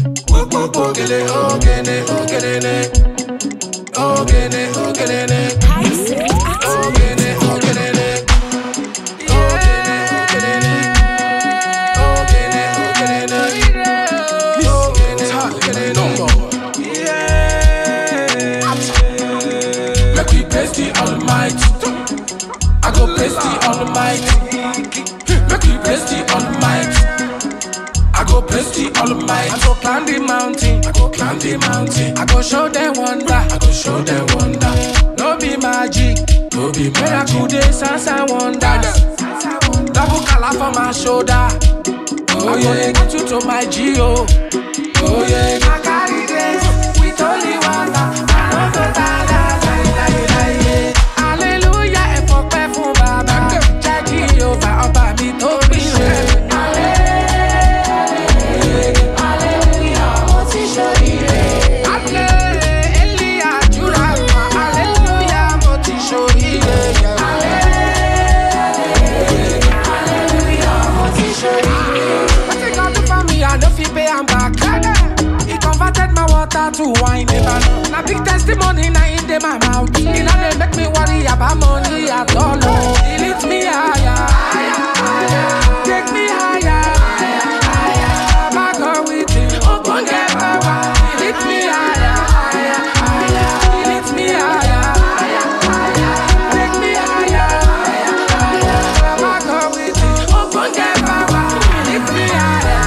Ogene, ogene, ogene, ogene, ogene, ogene, ogene. I go bless the Almighty. Make you bless the Almighty. I go bless the Almighty. I go climb the mountain. I go climb the mountain. I go show them wonder. I go show them wonder. No be magic. No be miracle days, signs and wonders. Double color for my shoulder. Oh yeah, I go get you to my Geo. Oh yeah, I carry this with only wonder. I don't go die. To wine never know. Na big testimony na in my mouth. It not dey make me worry about money at all. It lifts me higher, take me higher. My God with him, open get power. It lifts me higher, it lifts me higher, take me higher. My God with him, open get power. It lifts me higher.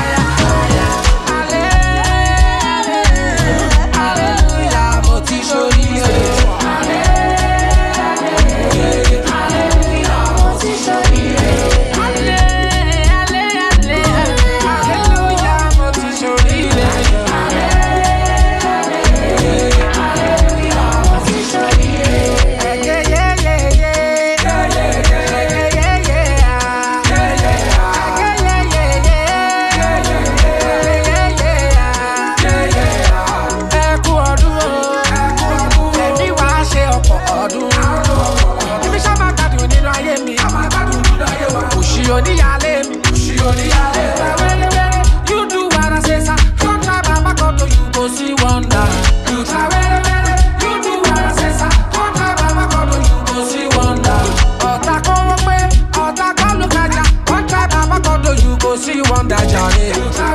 You do what I say, sir. Come try Baba God, you go see wonder. You try you do what I say, sir. Come try Baba God, you go see wonder. Ota come away, Ota come look at ya. Come try Baba God, you go see wonder, Johnny.